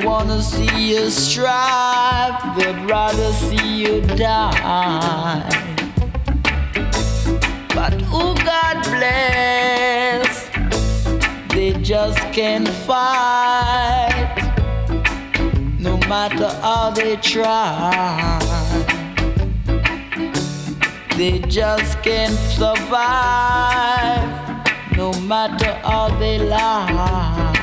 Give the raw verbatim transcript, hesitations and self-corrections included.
wanna see you strive, they'd rather see you die. But who God bless, they just can't fight, no matter how they try. They just can't survive, no matter how they lie.